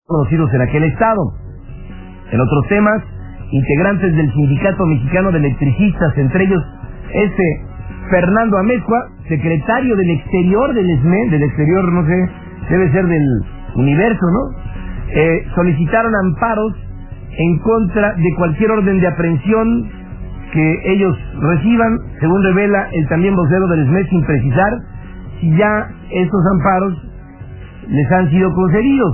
conocidos en aquel estado. En otros temas, integrantes del Sindicato Mexicano de Electricistas, entre ellos Fernando Amezcua, secretario del exterior del ESME, del exterior, no sé, debe ser del universo, ¿no? Solicitaron amparos en contra de cualquier orden de aprehensión que ellos reciban, según revela el también vocero del ESME, sin precisar si ya estos amparos les han sido concedidos.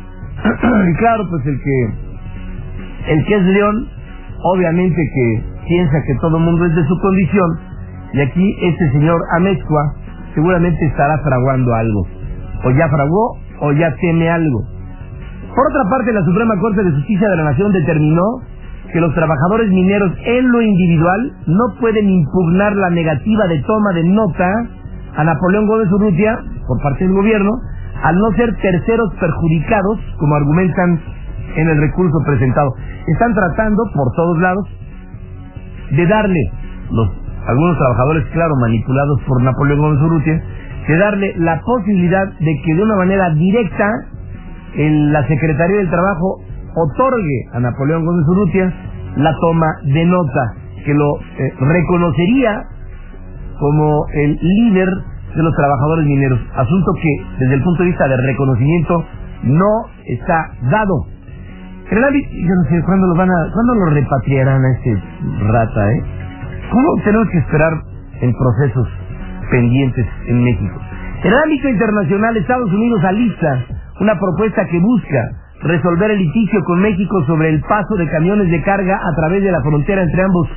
Y claro, pues el que es león, obviamente que piensa que todo el mundo es de su condición, y aquí este señor Amezcua seguramente estará fraguando algo, o ya fraguó, o ya teme algo. Por otra parte, la Suprema Corte de Justicia de la Nación determinó que los trabajadores mineros en lo individual no pueden impugnar la negativa de toma de nota a Napoleón Gómez Urrutia por parte del gobierno, al no ser terceros perjudicados, como argumentan en el recurso presentado. Están tratando, por todos lados, de darle, algunos trabajadores, claro, manipulados por Napoleón Gómez Urrutia, de darle la posibilidad de que de una manera directa la Secretaría del Trabajo otorgue a Napoleón Gómez Urrutia la toma de nota, que lo reconocería como el líder de los trabajadores mineros, asunto que desde el punto de vista del reconocimiento no está dado. En el ámbito, yo no sé cuándo lo repatriarán a este rata, ¿Cómo tenemos que esperar en procesos pendientes en México? En el ámbito internacional, Estados Unidos alista una propuesta que busca resolver el litigio con México sobre el paso de camiones de carga a través de la frontera entre ambos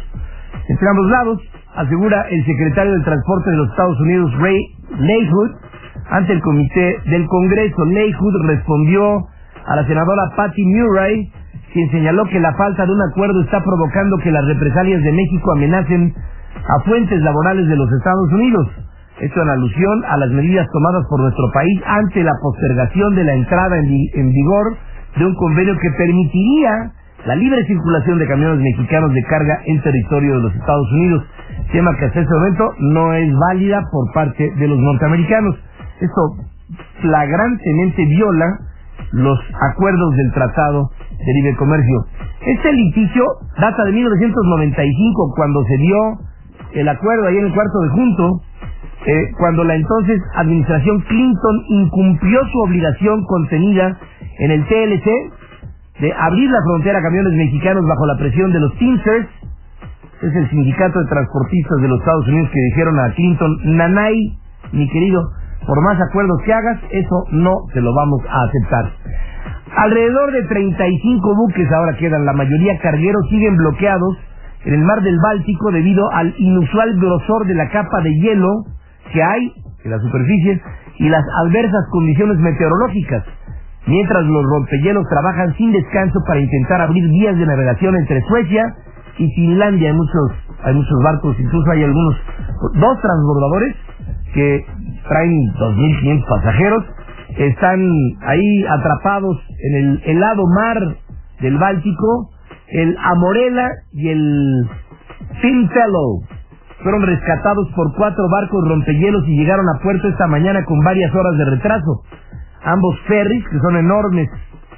lados, asegura el secretario del Transporte de los Estados Unidos, Ray Leyhood, ante el comité del Congreso. Leyhood respondió a la senadora Patty Murray, quien señaló que la falta de un acuerdo está provocando que las represalias de México amenacen a fuentes laborales de los Estados Unidos. Esto en alusión a las medidas tomadas por nuestro país ante la postergación de la entrada en vigor de un convenio que permitiría la libre circulación de camiones mexicanos de carga en territorio de los Estados Unidos, tema que hasta este momento no es válida por parte de los norteamericanos. Esto flagrantemente viola los acuerdos del Tratado de Libre Comercio. Este litigio data de 1995, cuando se dio el acuerdo ahí en el cuarto de junto, cuando la entonces administración Clinton incumplió su obligación contenida en el TLC de abrir la frontera a camiones mexicanos bajo la presión de los Teamsters. Es el sindicato de transportistas de los Estados Unidos que dijeron a Clinton: nanay, mi querido, por más acuerdos que hagas, eso no te lo vamos a aceptar. Alrededor de 35 buques ahora quedan, la mayoría cargueros, siguen bloqueados en el mar del Báltico debido al inusual grosor de la capa de hielo que hay en la superficie y las adversas condiciones meteorológicas, mientras los rompehielos trabajan sin descanso para intentar abrir vías de navegación entre Suecia y Finlandia. Hay muchos barcos, incluso hay dos transbordadores que traen 2.500 pasajeros, están ahí atrapados en el helado mar del Báltico. El Amorella y el Finfellow fueron rescatados por 4 barcos rompehielos y llegaron a puerto esta mañana con varias horas de retraso. Ambos ferries, que son enormes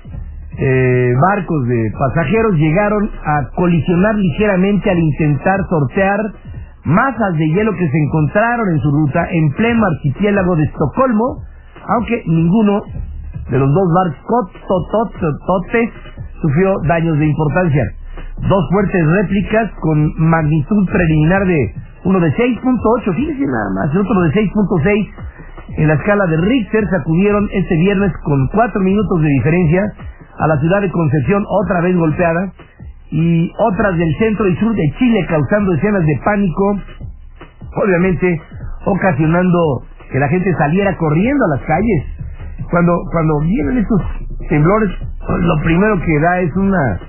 barcos de pasajeros, llegaron a colisionar ligeramente al intentar sortear masas de hielo que se encontraron en su ruta en pleno archipiélago de Estocolmo, aunque ninguno de los dos barcos sufrió daños de importancia. 2 fuertes réplicas con magnitud preliminar de uno de 6.8, fíjense nada más, y otro de 6.6 en la escala de Richter, sacudieron este viernes con 4 minutos de diferencia a la ciudad de Concepción, otra vez golpeada, y otras del centro y sur de Chile, causando escenas de pánico, obviamente ocasionando que la gente saliera corriendo a las calles. Cuando vienen estos temblores, lo primero que da es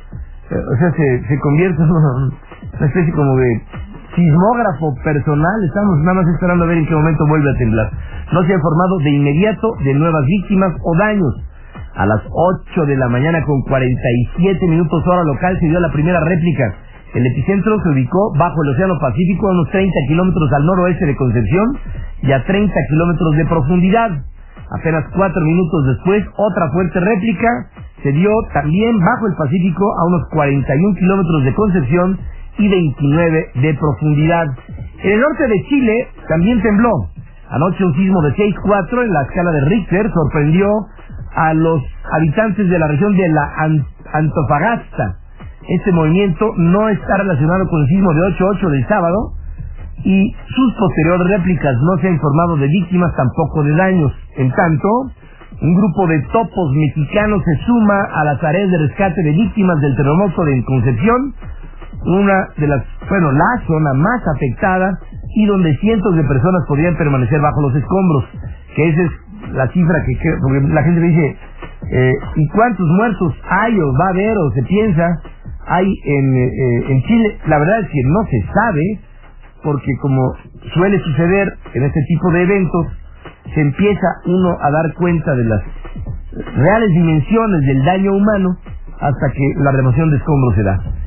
se convierte en una especie como de sismógrafo personal. Estamos nada más esperando a ver en qué momento vuelve a temblar. No se ha informado de inmediato de nuevas víctimas o daños. A las 8 de la mañana con 47 minutos hora local se dio la primera réplica. El epicentro se ubicó bajo el Océano Pacífico, a unos 30 kilómetros al noroeste de Concepción y a 30 kilómetros de profundidad. Apenas 4 minutos después, otra fuerte réplica se dio también bajo el Pacífico a unos 41 kilómetros de Concepción y 29 de profundidad. En el norte de Chile también tembló. Anoche un sismo de 6.4 en la escala de Richter sorprendió a los habitantes de la región de la Antofagasta. Este movimiento no está relacionado con el sismo de 8.8 del sábado y sus posteriores réplicas. No se ha informado de víctimas, tampoco de daños. En tanto, un grupo de topos mexicanos se suma a las tareas de rescate de víctimas del terremoto de Concepción, una de las, la zona más afectada y donde cientos de personas podrían permanecer bajo los escombros, que esa es la cifra porque la gente me dice, ¿y cuántos muertos hay o va a haber o se piensa hay en Chile? La verdad es que no se sabe, porque como suele suceder en este tipo de eventos, se empieza uno a dar cuenta de las reales dimensiones del daño humano hasta que la remoción de escombros se da.